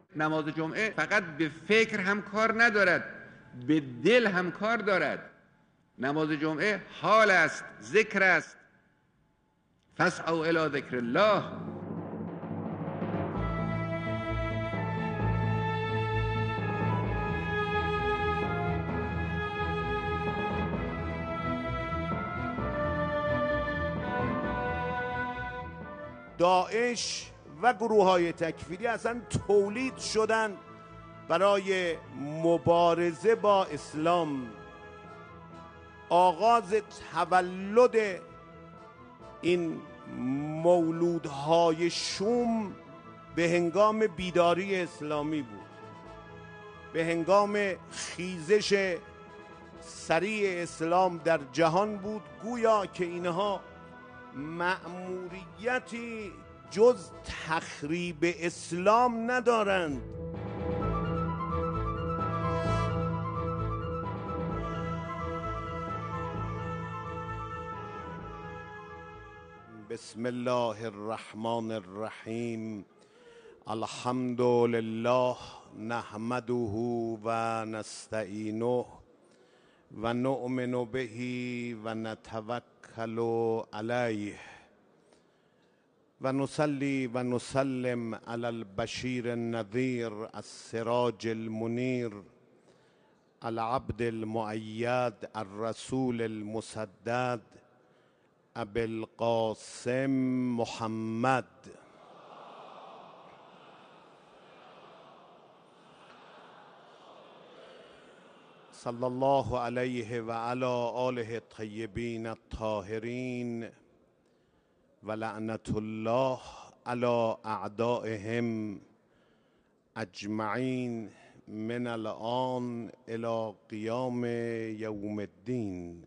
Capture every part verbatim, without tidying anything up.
نماز جمعه فقط به فکر هم کار ندارد، به دل هم کار دارد. نماز جمعه حال است، ذکر است. فاسعوا الی ذکر الله. داعش و گروه های تکفیری اصلا تولید شدن برای مبارزه با اسلام. آغاز تولد این مولودهای شوم به هنگام بیداری اسلامی بود، به هنگام خیزش سریع اسلام در جهان بود. گویا که اینها مأموریتی جز تخریب اسلام ندارند. بسم الله الرحمن الرحیم. الحمد لله نحمده و نستعینه و نؤمن به و نتوکل علیه و نصلی و نسلم علی البشیر النذیر السراج المنیر العبد المؤید الرسول المسدد ابی القاسم محمد صلی الله علیه و علی آله الطیبین الطاهرین و لعنت الله علی اعدائهم اجمعین من الآن الی قیام یوم الدین.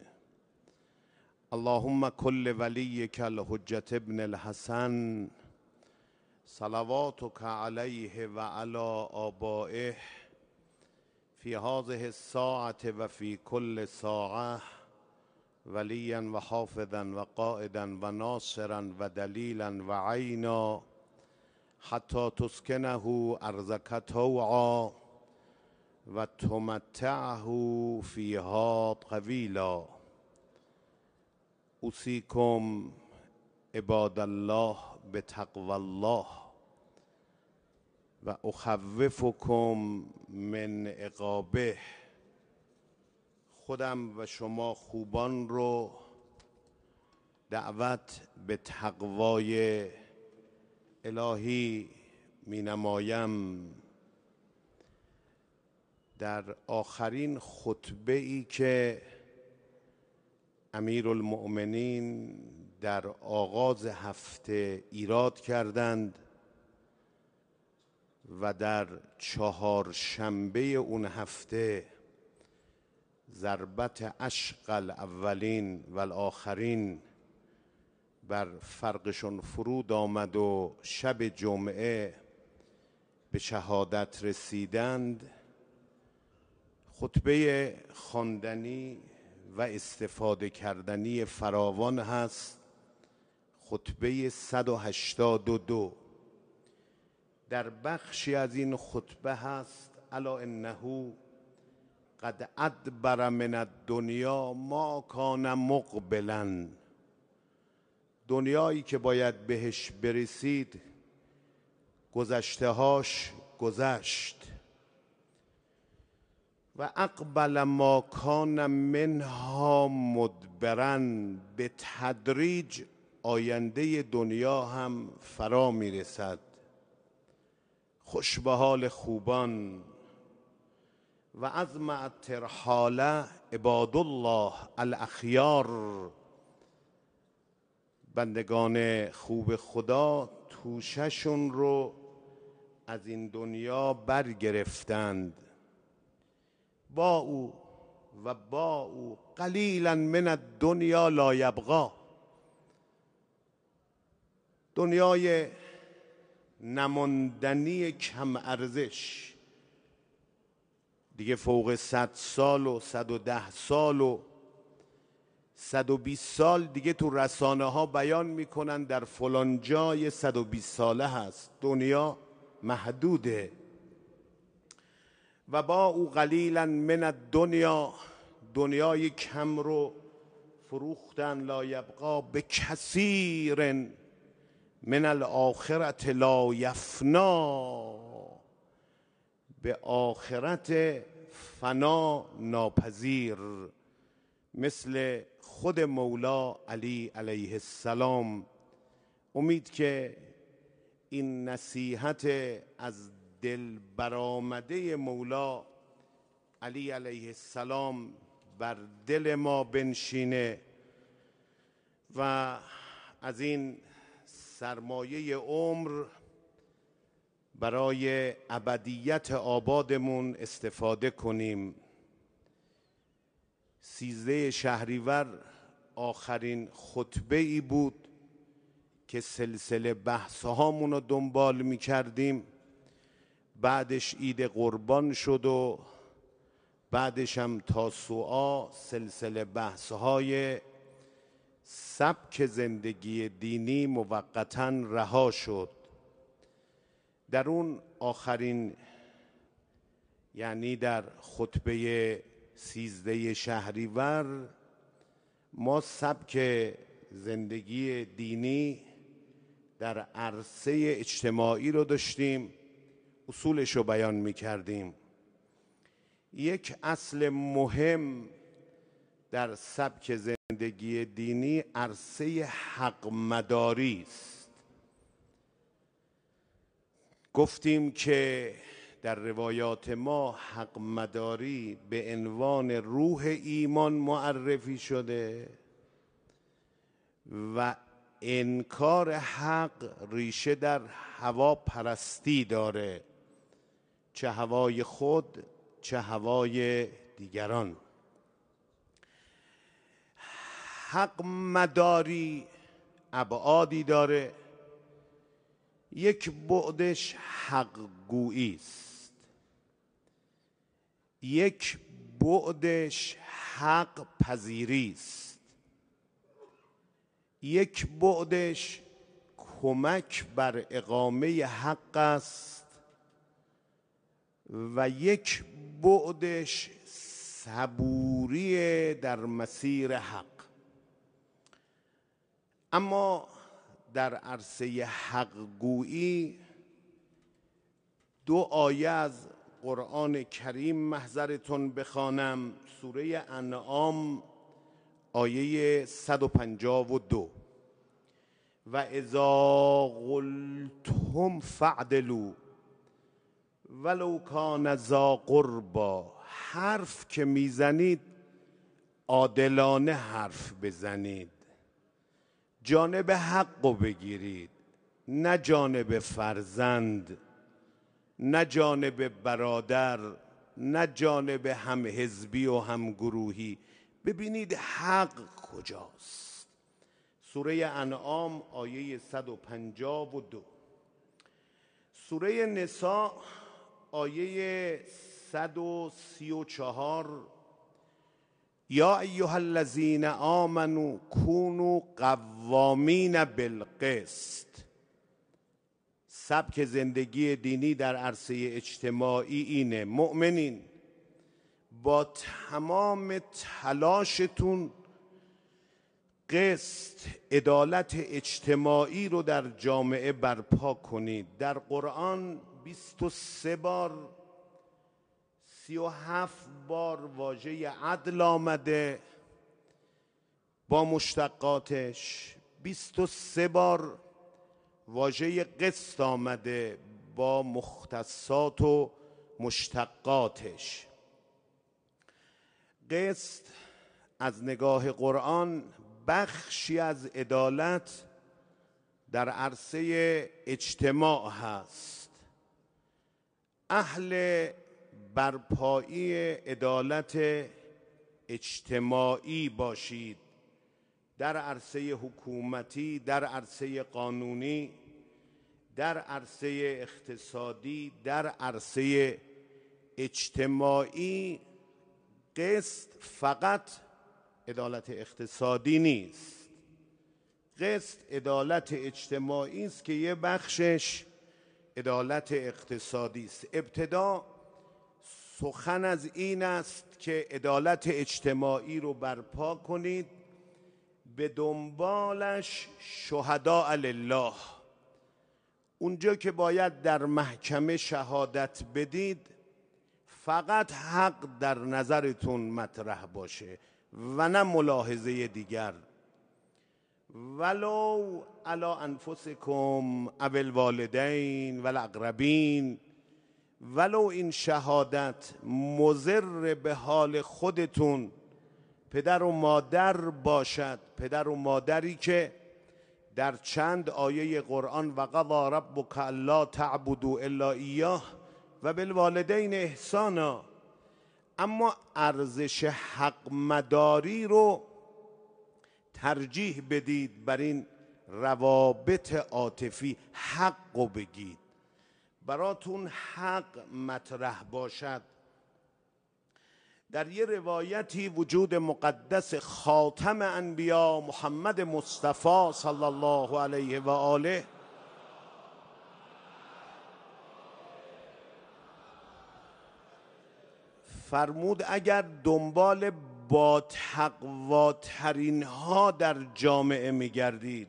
اللهم کل ولیک الحجة ابن الحسن صلواتک علیه و علی آبائه فی هذه الساعة و فی کل ساعة ولیا و حافظا و قائدا و ناصرا و دلیلا و عینا حتی تسکنه ارضک طوعا و تمتعه فیها طویلا. اوصیکم عباد الله بتقوی الله و اخوفکم من عقابه. خودم و شما خوبان رو دعوت به تقوای الهی می نمایم. در آخرین خطبه ای که امیرالمؤمنین در آغاز هفته ایراد کردند و در چهارشنبه اون هفته ضربت اشق الاولین و الاخرین بر فرقشون فرود آمد و شب جمعه به شهادت رسیدند، خطبه خواندنی و استفاده کردنی فراوان هست. خطبه صد و هشتاد و دو در بخشی از این خطبه هست الا انه قد ادبر من الدنیا ما کان مقبلا. دنیایی که باید بهش برسید گذشته هاش گذشت. و اقبل ما کان منها مدبرن. به تدریج آینده دنیا هم فرا میرسد. خوش به حال خوبان. و از مع الترحال عباد الله الاخیار. بندگان خوب خدا توششون رو از این دنیا برگرفتند. با او و با او قلیلا من الدنیا لا یبقا. دنیای نماندنی کم ارزش دیگه فوق صد سال و صد و ده سال و صد و بیست سال دیگه تو رسانه ها بیان میکنن در فلان جای صد و بیست ساله هست. دنیا محدوده. و با او قلیلا من الدنیا، دنیای کم رو فروختن، لا یبقا به کثیر من الاخرت لا یفنا، به آخرت فنا ناپذیر، مثل خود مولا علی علیه السلام. امید که این نصیحت از دل برآمده مولا علی علیه السلام بر دل ما بنشینه و از این سرمایه عمر برای ابدیت آبادمون استفاده کنیم. سیزده شهریور آخرین خطبه ای بود که سلسله بحث هامون رو دنبال می کردیم. بعدش عید قربان شد و بعدش هم تاسوعا سلسله بحث های سبک زندگی دینی موقتاً رها شد. در اون آخرین، یعنی در خطبه سیزده شهریور، ما سبک زندگی دینی در عرصه اجتماعی رو داشتیم، اصولش رو بیان می کردیم. یک اصل مهم در سبک زندگی دینی عرصه حق مداری است. گفتیم که در روایات ما حق مداری به عنوان روح ایمان معرفی شده و انکار حق ریشه در هوا پرستی داره، چه هوای خود چه هوای دیگران. حق مداری ابعادی داره. یک بعدش حق گویی است، یک بعدش حق پذیری است، یک بعدش کمک بر اقامه حق است و یک بعدش صبوری در مسیر حق. اما در عرصه حق گویی دو آیه از قرآن کریم محضرتون بخوانم. سوره انعام آیه صد و پنجاه و دو: و اذا قلتم فاعدلوا ولو کان ذا قربی. حرف که میزنید عادلانه حرف بزنید، جانب حق رو بگیرید، نه جانب فرزند، نه جانب برادر، نه جانب هم حزبی و هم گروهی. ببینید حق کجاست. سوره انعام آیه صد و پنجاه و دو. سوره نساء آیه صد و سی و چهار: یا ایها الذین آمنوا کونوا قوامین بالقسط. سبک زندگی دینی در عرصه اجتماعی اینه: مؤمنین با تمام تلاشتون قسط، عدالت اجتماعی رو در جامعه برپا کنید. در قرآن بیست و سه بار، سی و هفت بار واژه عدل آمده با مشتقاتش، بیست و سه بار واژه قسط آمده با مختصات و مشتقاتش. قسط از نگاه قرآن بخشی از عدالت در عرصه اجتماع هست. اهل برپایی عدالت اجتماعی باشید، در عرصه حکومتی، در عرصه قانونی، در عرصه اقتصادی، در عرصه اجتماعی. قسط فقط عدالت اقتصادی نیست، قسط عدالت اجتماعی است که یه بخشش عدالت اقتصادی است. ابتدا سخن از این است که عدالت اجتماعی رو برپا کنید، به دنبالش شهداء لله. اونجا که باید در محکمه شهادت بدید فقط حق در نظرتون مطرح باشه و نه ملاحظه دیگر. ولو علی انفسکم او الوالدین و الاقربین، ولو این شهادت مضر به حال خودتون پدر و مادر باشد، پدر و مادری که در چند آیه قرآن و قضی ربک الا تعبدوا الا ایاه و بالوالدین احسانا، اما ارزش حق مداری رو ترجیح بدید بر این روابط عاطفی. حق رو بگید، براتون حق مطرح باشد. در یه روایتی وجود مقدس خاتم انبیا محمد مصطفی صلی الله علیه و آله فرمود اگر دنبال با تقواترین ها در جامعه میگردید،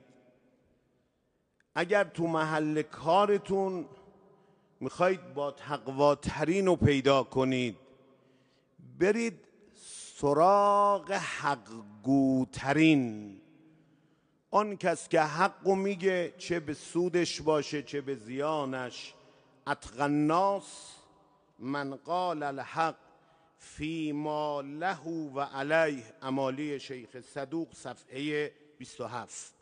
اگر تو محل کارتون میخواید با تقواترین رو پیدا کنید، برید سراغ حقگوترین. آن کس که حقو میگه، چه به سودش باشه چه به زیانش. اتقی الناس من قال الحق فیما له و علیه، امالی شیخ صدوق صفحه بیست و هفت.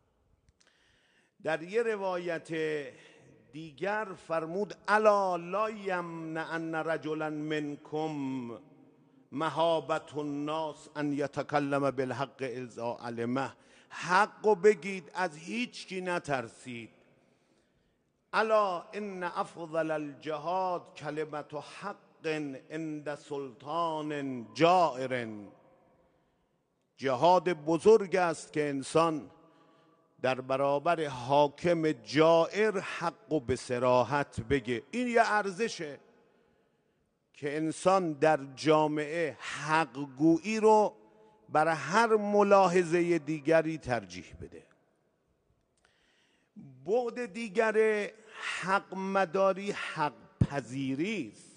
در یه روایت دیگر فرمود الا لا یمنعن رجلا منکم مهابة الناس ان یتکلم بالحق اذا علمه. حقو بگید، از هیچ کی نترسید. الا ان افضل الجهاد کلمت حق عند سلطان جائر. جهاد بزرگ است که انسان در برابر حاکم جائر حق و به صراحت بگه. این یه ارزشه که انسان در جامعه حقگویی رو بر هر ملاحظه دیگری ترجیح بده. بعد دیگر حق مداری حق پذیری است.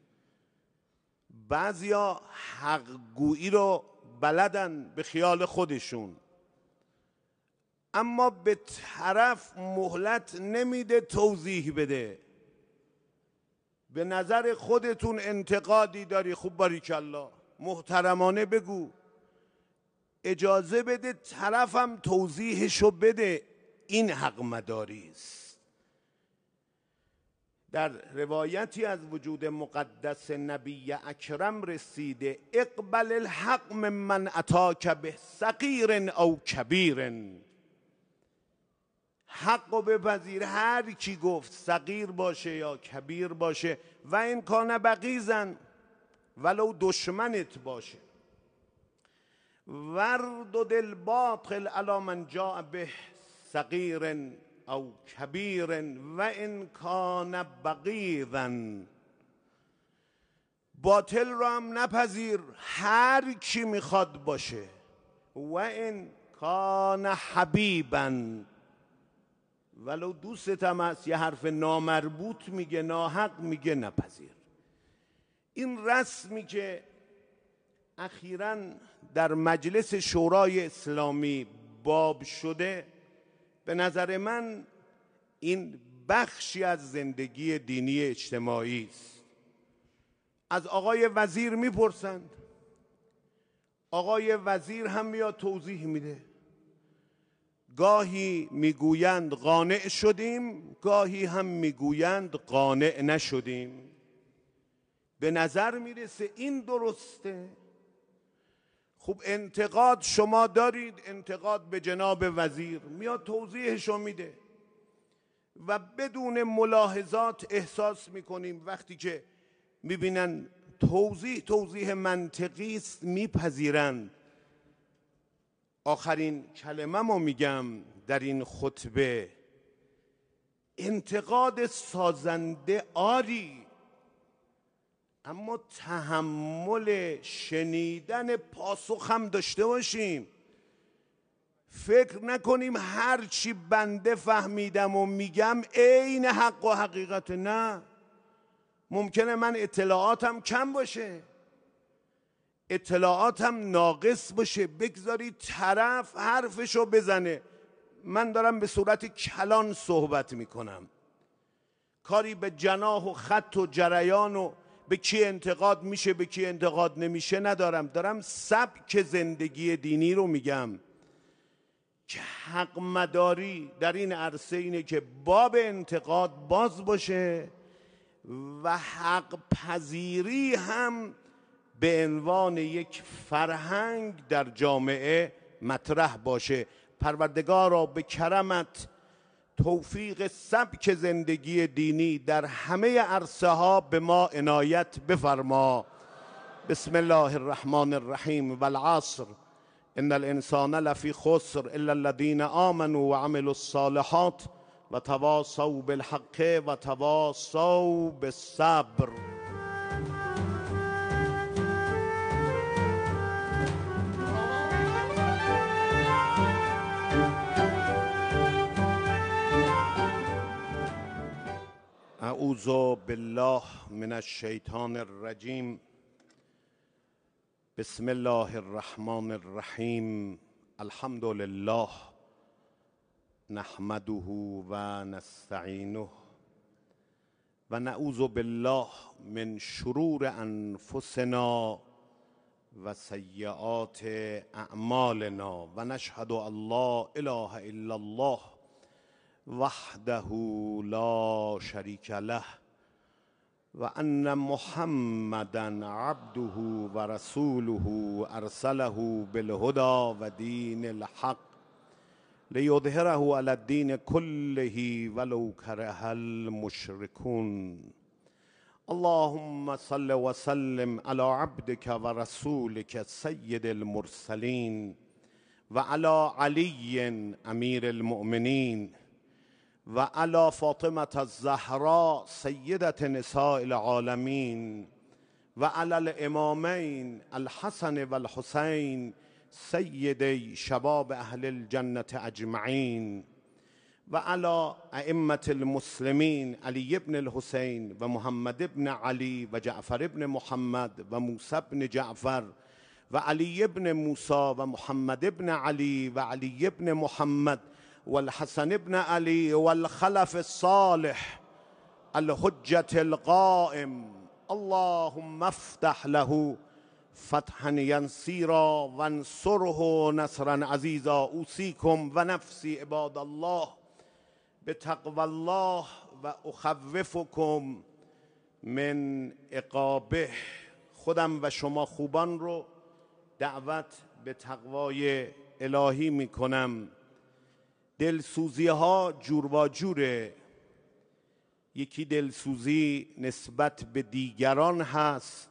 بعضیا حقگویی رو بلدن به خیال خودشون، اما به طرف مهلت نمیده توضیح بده. به نظر خودتون انتقادی داری، خوب باریکالله، محترمانه بگو، اجازه بده طرفم توضیحشو بده. این حق مداری است. در روایتی از وجود مقدس نبی اکرم رسیده اقبل الحق ممن اتاک به صغیر او کبیر. حقو بپذیر، هر کی گفت، صغیر باشه یا کبیر باشه، و این کان بغیضن، ولو دشمنت باشه. وردد الباطل علی من جاء به صغیر او کبیر و ان کان بغیضا. باطل رو هم نپذیر، هر کی میخواد باشه. و ان کان حبیبا، ولو دوستم هست یه حرف نامربوط میگه، ناحق میگه، نپذیر. این رسمی که اخیراً در مجلس شورای اسلامی باب شده، به نظر من این بخشی از زندگی دینی اجتماعی است. از آقای وزیر میپرسند، آقای وزیر هم میاد توضیح میده. گاهی میگویند قانع شدیم، گاهی هم میگویند قانع نشدیم. به نظر میرسه این درسته. خب انتقاد شما دارید، انتقاد به جناب وزیر، میاد توضیحشو میده و بدون ملاحظات احساس میکنیم وقتی که میبینن توضیح توضیح منطقی است میپذیرند. آخرین کلمه ما میگم در این خطبه، انتقاد سازنده آری، اما تحمل شنیدن پاسخ هم داشته باشیم. فکر نکنیم هر چی بنده فهمیدم و میگم عین حق و حقیقت. نه، ممکنه من اطلاعاتم کم باشه، اطلاعاتم ناقص باشه. بگذارید طرف حرفشو بزنه. من دارم به صورت کلان صحبت میکنم، کاری به جناح و خط و جریان و به کی انتقاد میشه به کی انتقاد نمیشه ندارم. دارم سبک زندگی دینی رو میگم که حق مداری در این عرصه اینه که باب انتقاد باز باشه و حق پذیری هم به عنوان یک فرهنگ در جامعه مطرح باشه. پروردگارا به کرمت توفیق سبک زندگی دینی در همه عرصه ها به ما عنایت بفرما. بسم الله الرحمن الرحیم. والعصر ان الانسان لفی خسر الا الذین آمنوا وعملوا الصالحات وتواصوا بالحق وتواصوا بالصبر. اعوذ بالله من الشیطان الرجیم. بسم الله الرحمن الرحیم. الحمد لله نحمده و نستعینه و نعوذ بالله من شرور انفسنا و سیئات اعمالنا و نشهد ان لا اله الا الله وحده لا شریک له و ان محمدا عبده و رسوله ارسله بالهدى و دین الحق لیظهره علی الدین کله ولو کره المشرکون. اللهم صل وسلم علی عبدك و رسولك سید المرسلین و علی علی امیر المؤمنین و علی فاطمة الزهراء سیدة نساء العالمین و علی الامامین الحسن و الحسین سیدی شباب اهل الجنة اجمعین و علی ائمة المسلمین علی بن الحسین و محمد بن علی و جعفر بن محمد و موسی بن جعفر و علی بن موسی و محمد بن علی و علی بن محمد والحسن بن علی والخلف الصالح الحجة القائم. اللهم افتح له فتحا ينصيرا وانصره نصرا عزيزا. اوصيكم و نفسی عباد الله بتقوى الله و اخوفكم من عقابه. خودم و شما خوبان رو دعوت به تقوای الهی میکنم. دلسوزی ها جور و جوره. یکی دلسوزی نسبت به دیگران هست،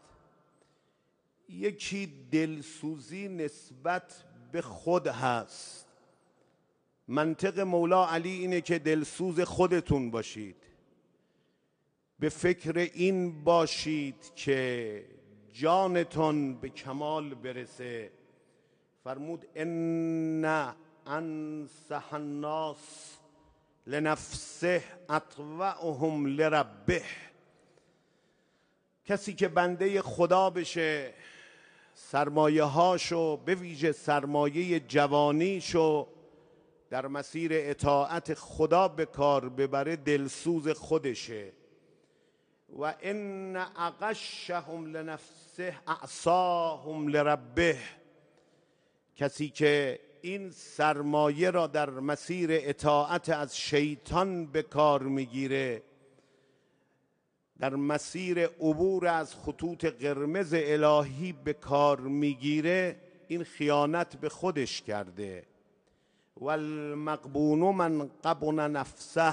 یکی دلسوزی نسبت به خود هست. منطق مولا علی اینه که دلسوز خودتون باشید، به فکر این باشید که جانتون به کمال برسه. فرمود ان انصح الناس لنفسه اطوعهم لربه. کسی که بنده خدا بشه، سرمایه هاشو به ویژه سرمایه جوانیشو در مسیر اطاعت خدا به کار ببره، دلسوز خودشه. و ان اغشهم لنفسه اعصاهم لربه. کسی که این سرمایه را در مسیر اطاعت از شیطان به کار میگیره، در مسیر عبور از خطوط قرمز الهی به کار میگیره، این خیانت به خودش کرده. والمغبون من غبن نفسه.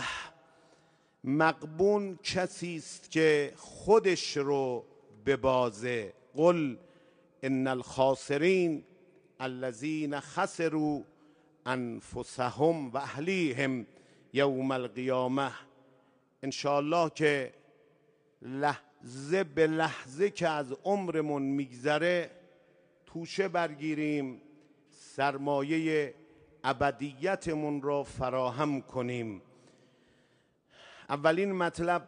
مغبون کسی است که خودش رو ببازه. قل ان الخاسرین الذین خسروا انفسهم و اهلیهم یوم القیامه. انشاءالله که ز به لحظه که از عمرمون میگذره توشه برگیریم، سرمایه ابدیتمون را فراهم کنیم. اولین مطلب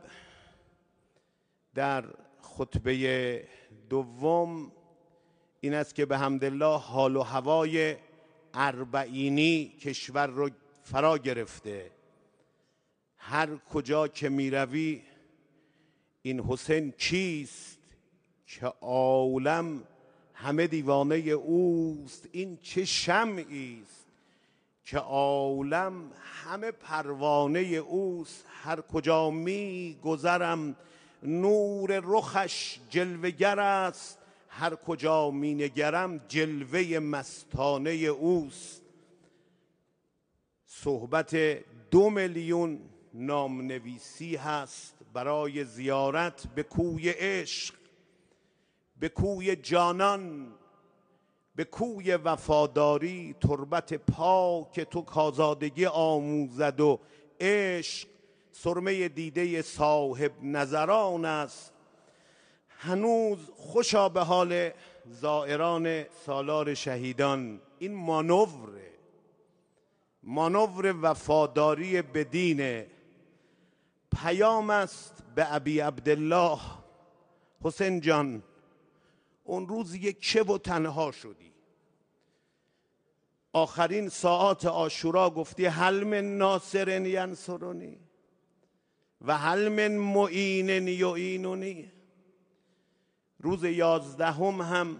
در خطبه دوم این است که به حمدالله حال و هوای اربعینی کشور رو فرا گرفته. هر کجا که می روی این حسین کیست که عالم همه دیوانه اوست، این چه شمعی است که عالم همه پروانه اوست. هر کجا می گذرم نور رخش جلوگر است، هر کجا می نگرم جلوه مستانه اوست. صحبت دو میلیون نامنویسی هست برای زیارت به کوی عشق، به کوی جانان، به کوی وفاداری. تربت پاک تو کازادگی آموزد و عشق سرمه دیده صاحب نظران است. هنوز خوشا به حال زائران سالار شهیدان. این مانوره، مانور وفاداری به دین. پیام است به ابی عبدالله: حسین جان اون روز یک و تنها شدی، آخرین ساعات عاشورا گفتی هل من ناصر ینصرنی و هل من معین یعیننی. روز یازدهم هم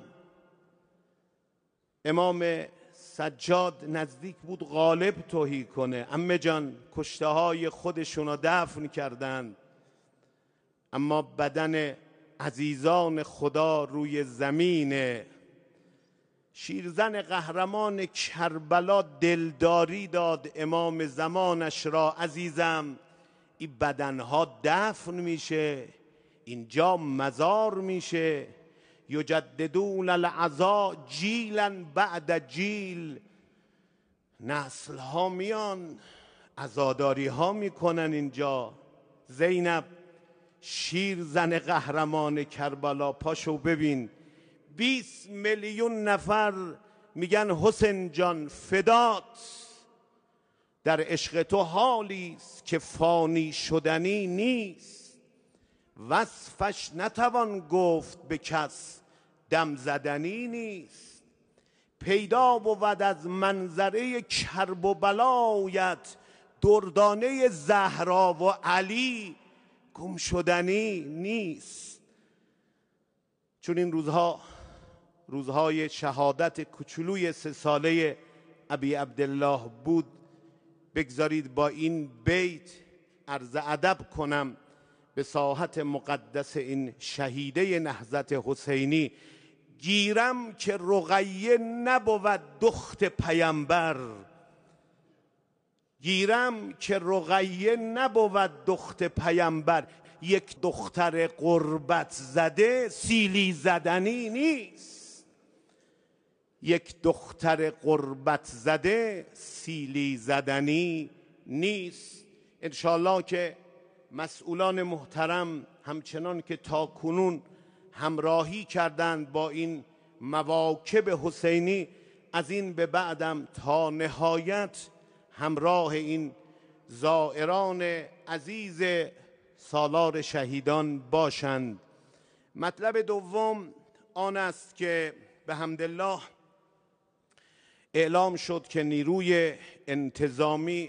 امام سجاد نزدیک بود غالب تهی کنه. عمه جان کشته های خودشون رو دفن کردند، اما بدن عزیزان خدا روی زمینه. شیرزن قهرمان کربلا دلداری داد امام زمانش را: عزیزم این بدنها دفن میشه، اینجا مزار میشه. یجددون العزا جیلا بعد جیل. نسل ها میان عزاداری ها میکنن اینجا. زینب شیر زن قهرمان کربلا، پاشو ببین بیست میلیون نفر میگن حسین جان فدات. در عشق تو حالی است که فانی شدنی نیست، وصفش نتوان گفت به کس دم زدنی نیست. پیدا بود از منظره کرب و بلایت، دردانه زهرا و علی گم شدنی نیست. چون این روزها روزهای شهادت کوچولوی سه ساله ابی عبدالله بود، بگذارید با این بیت عرض ادب کنم به ساحت مقدس این شهیده نهضت حسینی: گیرم که رقیه نبود دخت پیمبر، گیرم که رقیه نبود دخت پیمبر. یک دختر قربت زده سیلی زدنی نیست، یک دختر قربت زده سیلی زدنی نیست. انشالله که مسئولان محترم همچنان که تا کنون همراهی کردند با این مواکب حسینی، از این به بعدم تا نهایت همراه این زائران عزیز سالار شهیدان باشند. مطلب دوم آن است که به حمدالله اعلام شد که نیروی انتظامی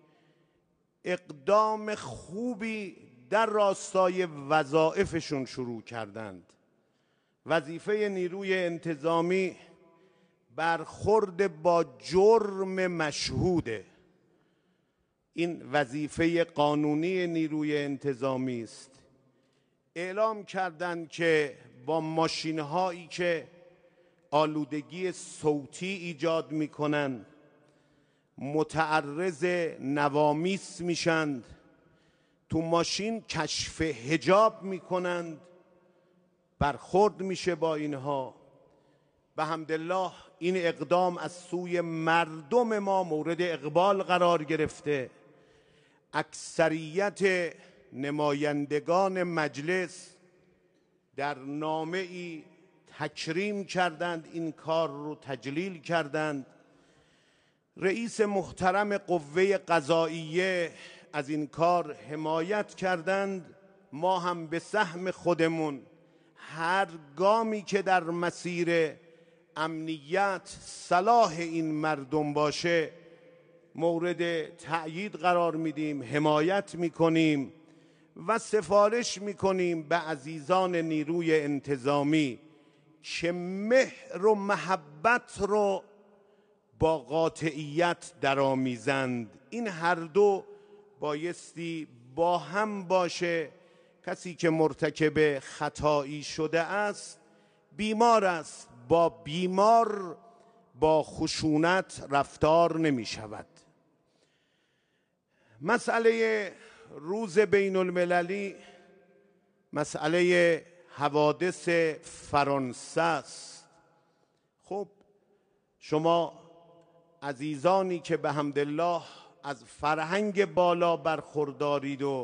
اقدام خوبی در راستای وظایفشون شروع کردند. وظیفه نیروی انتظامی برخورد با جرم مشهوده. این وظیفه قانونی نیروی انتظامی است. اعلام کردند که با ماشین‌هایی که آلودگی صوتی ایجاد می‌کنند متعرض نوامیس میشند، تو ماشین کشف حجاب میکنند، برخورد میشه با اینها. به حمدالله این اقدام از سوی مردم ما مورد اقبال قرار گرفته. اکثریت نمایندگان مجلس در نامه ای تکریم کردند، این کار رو تجلیل کردند. رئیس محترم قوه قضاییه از این کار حمایت کردند. ما هم به سهم خودمون هر گامی که در مسیر امنیت صلاح این مردم باشه مورد تأیید قرار میدیم، حمایت میکنیم و سفارش میکنیم به عزیزان نیروی انتظامی که مهر و محبت رو با قاطعیت درآمیزند. این هر دو بایستی با هم باشه. کسی که مرتکب خطایی شده است بیمار است، با بیمار با خشونت رفتار نمی شود. مسئله روز بین المللی مسئله حوادث فرانسه است. خب شما عزیزانی که به حمدالله از فرهنگ بالا برخوردارید و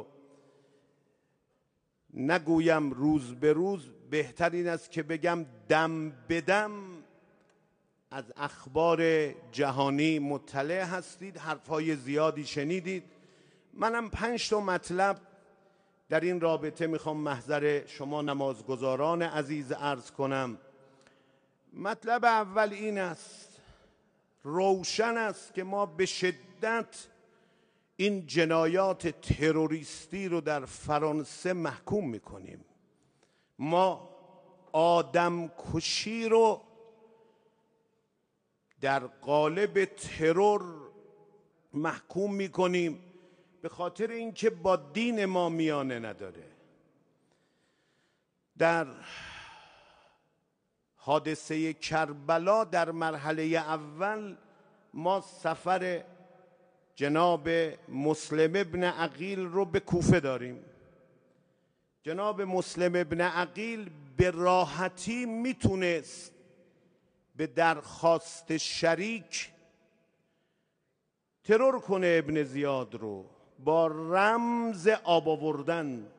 نگویم روز به روز، بهترین است که بگم دم به دم از اخبار جهانی مطلع هستید، حرفهای زیادی شنیدید. منم پنج تا مطلب در این رابطه میخوام محضر شما نمازگزاران عزیز عرض کنم. مطلب اول این است، روشن است که ما به شدت این جنایات تروریستی رو در فرانسه محکوم میکنیم. ما آدم کشی رو در قالب ترور محکوم میکنیم به خاطر اینکه با دین ما میانه نداره. در حادثه کربلا در مرحله اول ما سفر جناب مسلم ابن عقیل رو به کوفه داریم. جناب مسلم ابن عقیل به راحتی میتونست به درخواست شریک ترور کنه ابن زیاد رو با رمز آب آوردن،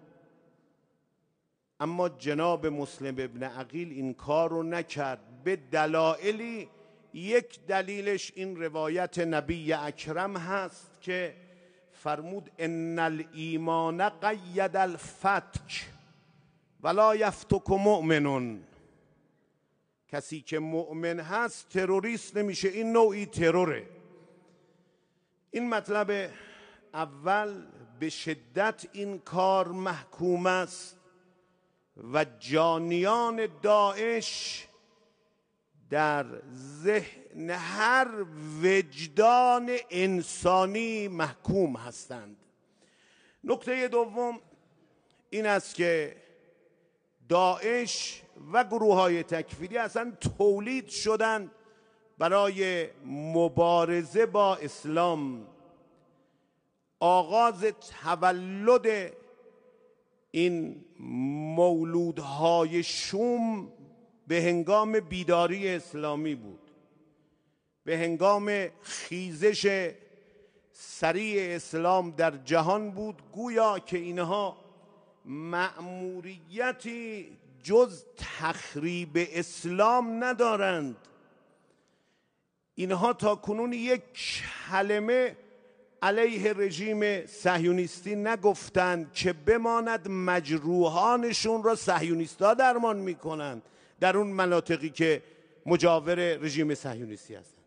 اما جناب مسلم ابن عقیل این کار رو نکرد به دلایلی. یک دلیلش این روایت نبی اکرم هست که فرمود ان الایمان قید الفتک ولا یفتک مؤمن. کسی که مؤمن هست تروریست نمیشه، این نوعی تروره. این مطلب اول به شدت این کار محکوم است و جانیان داعش در ذهن هر وجدان انسانی محکوم هستند. نکته دوم این است که داعش و گروه های تکفیری اصلا تولید شدند برای مبارزه با اسلام. آغاز تولد این مولودهای شوم به هنگام بیداری اسلامی بود، به هنگام خیزش سریع اسلام در جهان بود. گویا که اینها مأموریتی جز تخریب اسلام ندارند. اینها تا کنون یک کلمه علیه رژیم صهیونیستی نگفتند که بماند مجروحانشون را صهیونیست‌ها درمان میکنند در اون مناطقی که مجاور رژیم صهیونیستی هستند.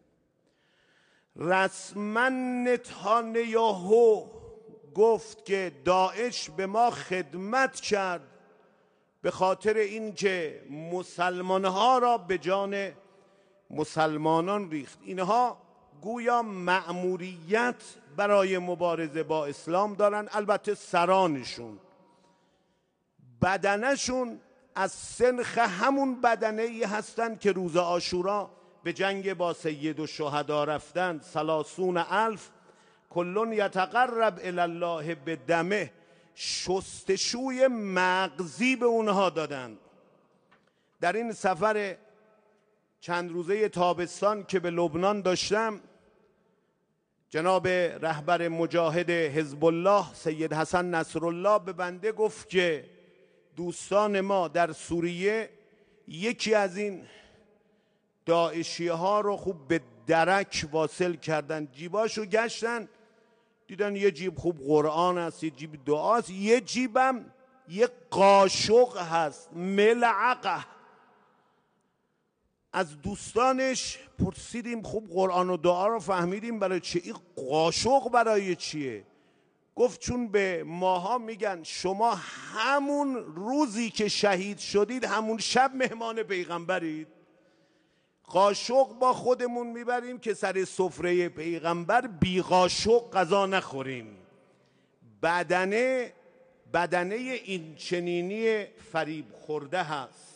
رسما نتانیاهو گفت که داعش به ما خدمت کرد به خاطر اینکه مسلمانها را به جان مسلمانان ریخت. اینها گویا مأموریت برای مبارزه با اسلام دارن. البته سرانشون، بدنشون از سنخ همون بدنه ای هستند که روز عاشورا به جنگ با سید الشهدا رفتند. سلاسون الف کلون یتقرب الی الله به دمه، شستشوی مغزی به اونها دادند. در این سفر چند روزه تابستان که به لبنان داشتم، جناب رهبر مجاهد حزب الله سید حسن نصرالله به بنده گفت که دوستان ما در سوریه یکی از این داعشی ها رو خوب به درک واصل کردن، جیباشو گشتن دیدن یه جیب خوب قرآن هست، یه جیب دعاست، یه جیبم یه قاشق هست، ملعقه. از دوستانش پرسیدیم خوب قرآن و دعا رو فهمیدیم برای چه، این قاشق برای چیه؟ گفت چون به ماها میگن شما همون روزی که شهید شدید همون شب مهمان پیغمبرید، قاشق با خودمون میبریم که سر سفره پیغمبر بی قاشق غذا نخوریم. بدنه بدنه این چنینی فریب خورده هست.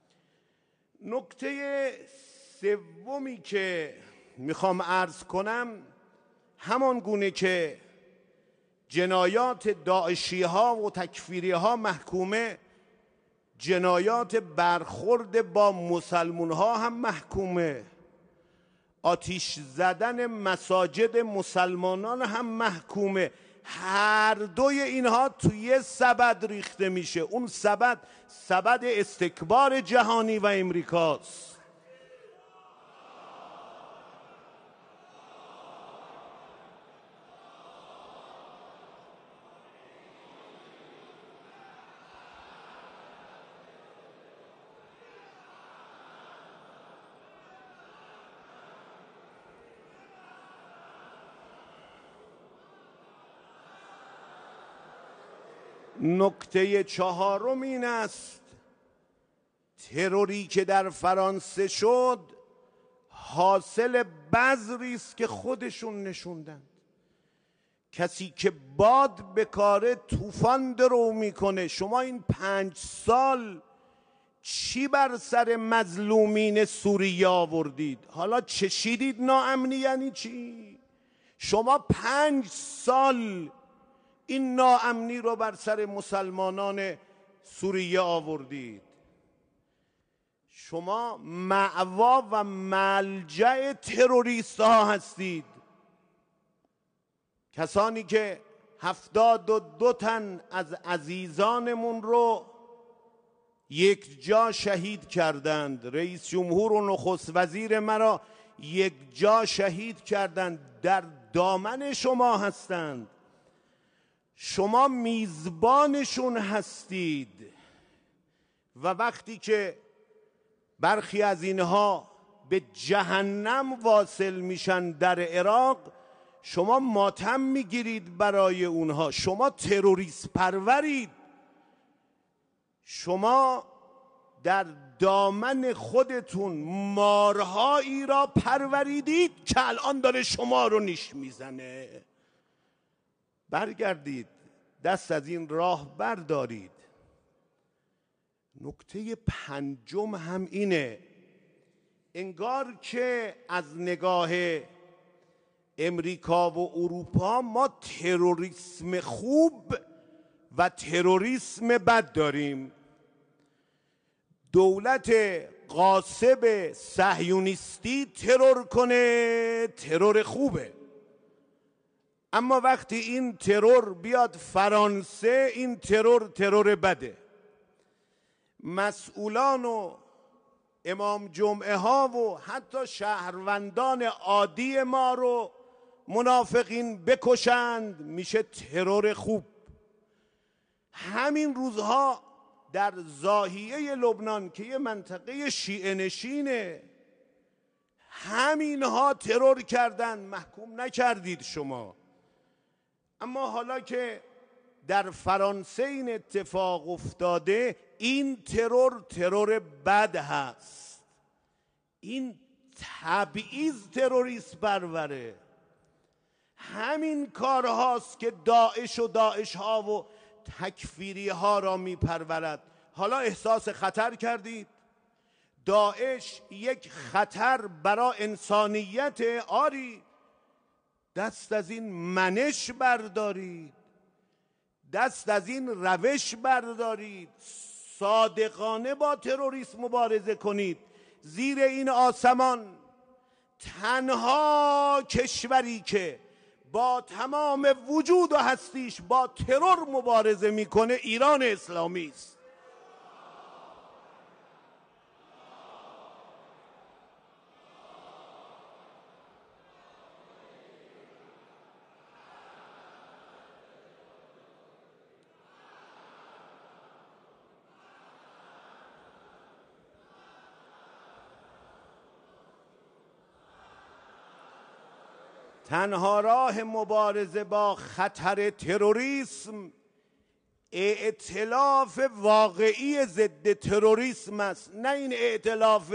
نکته سومی که میخوام عرض کنم، همان گونه که جنایات داعشی ها و تکفیری ها محکومه، جنایات برخورد با مسلمون ها هم محکومه، آتیش زدن مساجد مسلمانان هم محکومه. هر دوی اینها توی سبد ریخته میشه، اون سبد سبد استکبار جهانی و امریکاست. نکته چهارم این است، تروری که در فرانسه شد حاصل بذری است که خودشون نشوندند. کسی که باد بکاره طوفان درو میکنه. شما این پنج سال چی بر سر مظلومین سوریه آوردید؟ حالا چشیدید ناامنی یعنی چی؟ شما پنج سال این ناامنی رو بر سر مسلمانان سوریه آوردید. شما مأوا و ملجأ تروریست ها هستید. کسانی که هفتاد و دو تن از عزیزانمون رو یک جا شهید کردند، رئیس جمهور و نخست وزیر مرا یک جا شهید کردند، در دامن شما هستند. شما میزبانشون هستید و وقتی که برخی از اینها به جهنم واصل میشن در عراق، شما ماتم میگیرید برای اونها. شما تروریست پرورید. شما در دامن خودتون مارهایی را پروریدید که الان داره شما رو نیش میزنه. برگردید، دست از این راه بردارید. نکته پنجم هم اینه، انگار که از نگاه امریکا و اروپا ما تروریسم خوب و تروریسم بد داریم. دولت غاصب صهیونیستی ترور کنه ترور خوبه، اما وقتی این ترور بیاد فرانسه، این ترور ترور بده. مسئولان و امام جمعه ها و حتی شهروندان عادی ما رو منافقین بکشند، میشه ترور خوب. همین روزها در ضاحیه لبنان که یه منطقه شیعه نشینه، همینها ترور کردن، محکوم نکردید شما. اما حالا که در فرانسه این اتفاق افتاده، این ترور ترور بد هست. این تبعیض تروریست پروره. همین کارهاست که داعش و داعش ها و تکفیری ها را می پرورد. حالا احساس خطر کردید؟ داعش یک خطر برای انسانیت. آری، دست از این منش بردارید، دست از این روش بردارید، صادقانه با تروریسم مبارزه کنید. زیر این آسمان تنها کشوری که با تمام وجود و هستیش با ترور مبارزه میکنه ایران اسلامی است. تنها راه مبارزه با خطر تروریسم ائتلاف واقعی ضد تروریسم است، نه این ائتلاف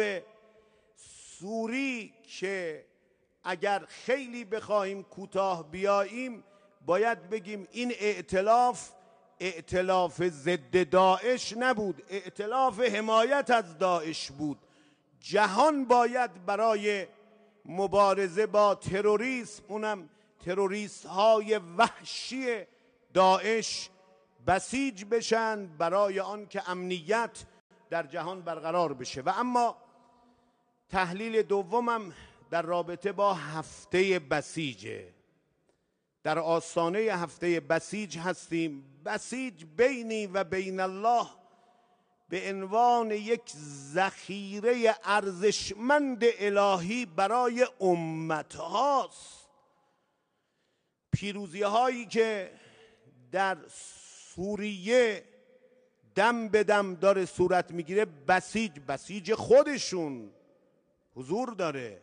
سوری که اگر خیلی بخواهیم کوتاه بیاییم باید بگیم این ائتلاف ائتلاف ضد داعش نبود، ائتلاف حمایت از داعش بود. جهان باید برای مبارزه با تروریسم، اونم تروریست های وحشی داعش، بسیج بشن برای آن که امنیت در جهان برقرار بشه. و اما تحلیل دومم در رابطه با هفته بسیجه. در آستانه هفته بسیج هستیم. بسیج بینی و بین الله به عنوان یک ذخیره ارزشمند الهی برای امت هاست. پیروزی هایی که در سوریه دم به دم داره صورت میگیره، بسیج بسیج خودشون حضور داره.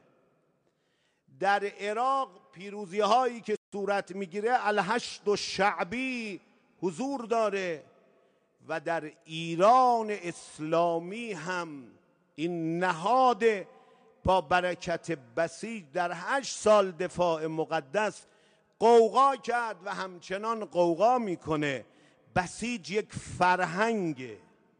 در عراق پیروزی هایی که صورت میگیره الهشت و شعبی حضور داره و در ایران اسلامی هم این نهاد با برکت بسیج در هشت سال دفاع مقدس قوقا کرد و همچنان قوقا میکنه. بسیج یک فرهنگه.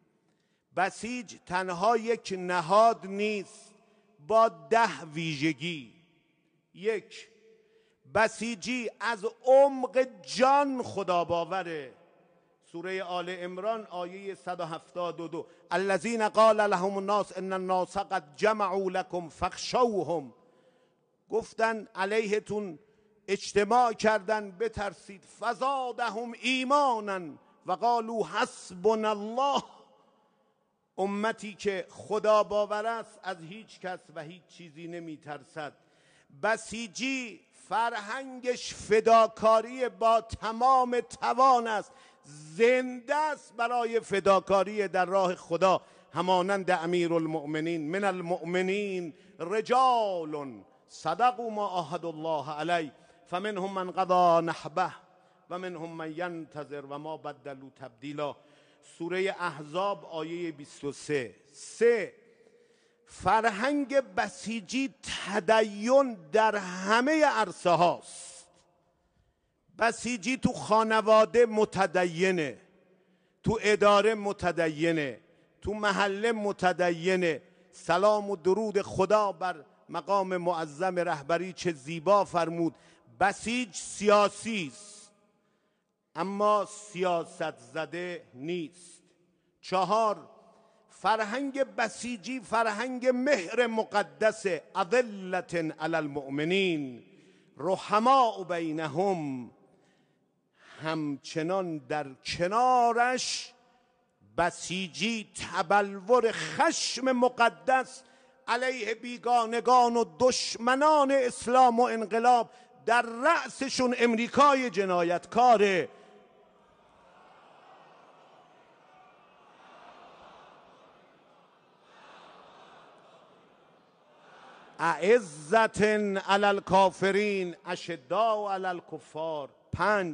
بسیج تنها یک نهاد نیست، با ده ویژگی. یک، بسیجی از عمق جان خدا باوره. سوره آل عمران آیه صد و هفتاد و دو، الذین قال لهم الناس ان الناس قد جمعوا لكم فاخشوهم، گفتن علیهتون اجتماع کردن بترسید، فزادهم ایمانا و قالوا حسبنا الله. امتی که خدا باور است از هیچ کس و هیچ چیزی نمی ترسد. بسیجی فرهنگش فداکاری با تمام توان است، زنده است برای فداکاری در راه خدا، همانند امیر المؤمنین من المؤمنین رجال صدقوا ما عاهدوا الله علیه فمنهم من قضى نحبه و منهم من ینتظر و ما بدلوا تبدیلا. سوره احزاب آیه بیست و سه. سه، فرهنگ بسیجی تدین در همه عرصه هاست. بسیجی تو خانواده متدینه، تو اداره متدینه، تو محله متدینه. سلام و درود خدا بر مقام معظم رهبری چه زیبا فرمود. بسیج سیاسی است اما سیاست زده نیست. چهار، فرهنگ بسیجی فرهنگ مهر مقدس، اذلة علی المؤمنین رحماء بینهم. همچنان در کنارش بسیجی تبلور خشم مقدس علیه بیگانگان و دشمنان اسلام و انقلاب، در رأسشون امریکای جنایتکاره. اعزة علی الکافرین اشداء علی الکفار. پنج،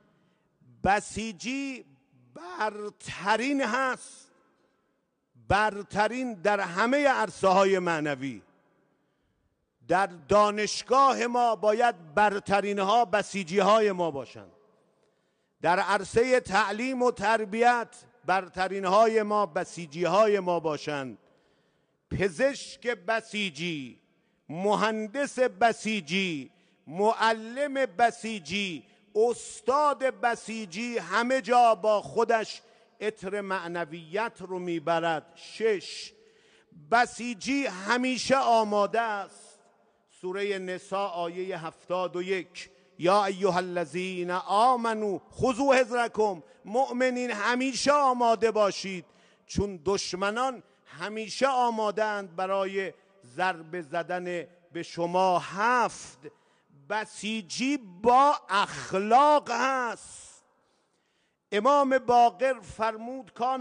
بسیجی برترین هست، برترین در همه عرصه های معنوی. در دانشگاه ما باید برترین ها بسیجی های ما باشند. در عرصه تعلیم و تربیت برترین های ما بسیجی های ما باشند. پزشک بسیجی، مهندس بسیجی، معلم بسیجی، استاد بسیجی همه جا با خودش عطر معنویت رو میبرد. شش، بسیجی همیشه آماده است. سوره نساء آیه هفتاد و یک، یا ایها الذین آمنوا خذوا حذرکم. مؤمنین همیشه آماده باشید، چون دشمنان همیشه آماده اند برای ضربه زدن به شما. هفت، بسیجی با اخلاق هست. امام باقر فرمود کان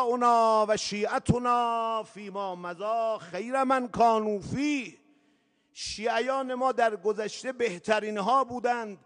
اولیاؤنا و شیعتنا فیما مضی خیر من کانوا فیه. شیعیان ما در گذشته بهترین ها بودند.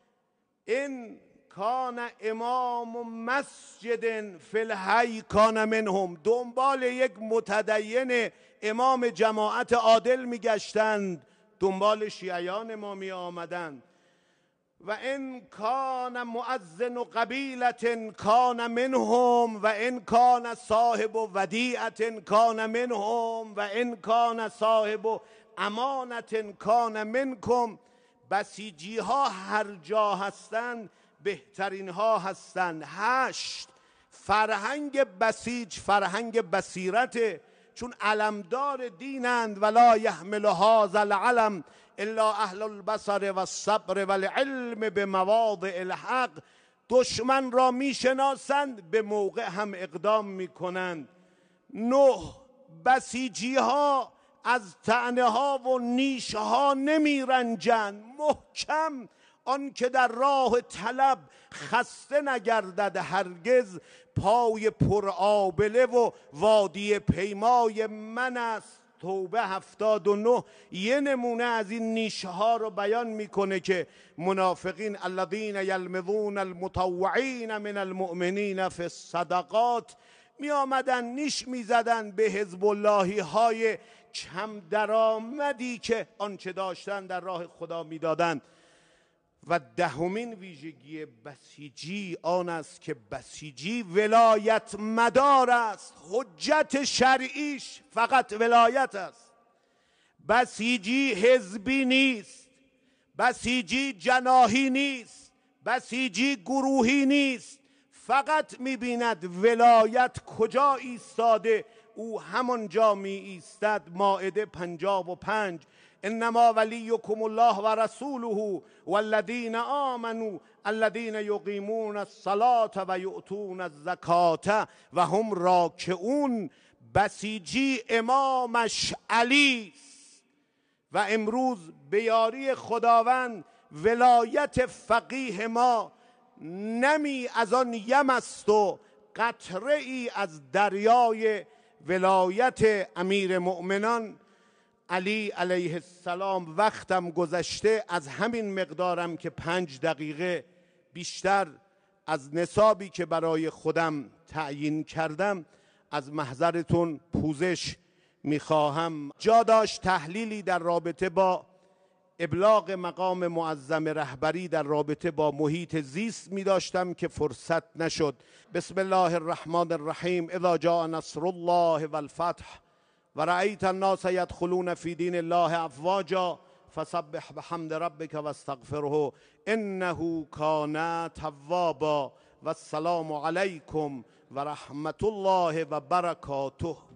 این کان امام مسجد فی الحی کان منهم، دنبال یک متدین امام جماعت عادل میگشتند، دنبال شیعیان ما می آمدند. و این کان مؤذن و قبیلت کان منهم و این کان صاحب ودیعت کان منهم و این کان صاحب امانت کان منکم. بسیجی ها هر جا هستند بهترین ها هستند. هشت، فرهنگ بسیج فرهنگ بصیرته، چون علمدار دینند. ولا یحمل هذا العلم الا اهل البصر و الصبر و العلم به مواضع الحق. دشمن را میشناسند، به موقع هم اقدام میکنند. نه، بسیجی ها از طعنه ها و نیش ها نمی رنجند. محکم آن که در راه طلب خسته نگردد هرگز، پای پر آبله و وادی پیمای من است. توبه هفتاد و نه یه نمونه از این نیشه ها رو بیان میکنه که منافقین الذین یلمزون المطوعین من المؤمنین فی الصدقات می آمدن نیش می زدن به حزب اللهی های کم درآمدی که آنچه داشتن در راه خدا می دادن. و دهمین ویژگی بسیجی آن است که بسیجی ولایت مدار است. حجت شرعیش فقط ولایت است. بسیجی حزبی نیست، بسیجی جناحی نیست، بسیجی گروهی نیست. فقط میبیند ولایت کجا ایستاده، او همانجا می ایستد. مائده پنجاه و پنج. انما ولیکم الله و رسوله والذین آمنوا الذین یقیمون الصلاة و یؤتون الزکاة و هم راکعون. بسیجی امامش علی است و امروز به یاری خداوند ولایت فقیه ما نمی از آن یم است و قطره ای از دریای ولایت امیر مؤمنان علی علیه السلام. وقتم گذشته، از همین مقدارم که پنج دقیقه بیشتر از نصابی که برای خودم تعیین کردم از محضرتون پوزش میخواهم. جا داشت تحلیلی در رابطه با ابلاغ مقام معظم رهبری در رابطه با محیط زیست می داشتم که فرصت نشد. بسم الله الرحمن الرحیم. اذا جاء نصر الله والفتح و رأیت الناس يدخلون في دین الله افواجا فسبح بحمد ربك واستغفره انه کان توابا. و السلام علیکم و رحمت الله و برکاته.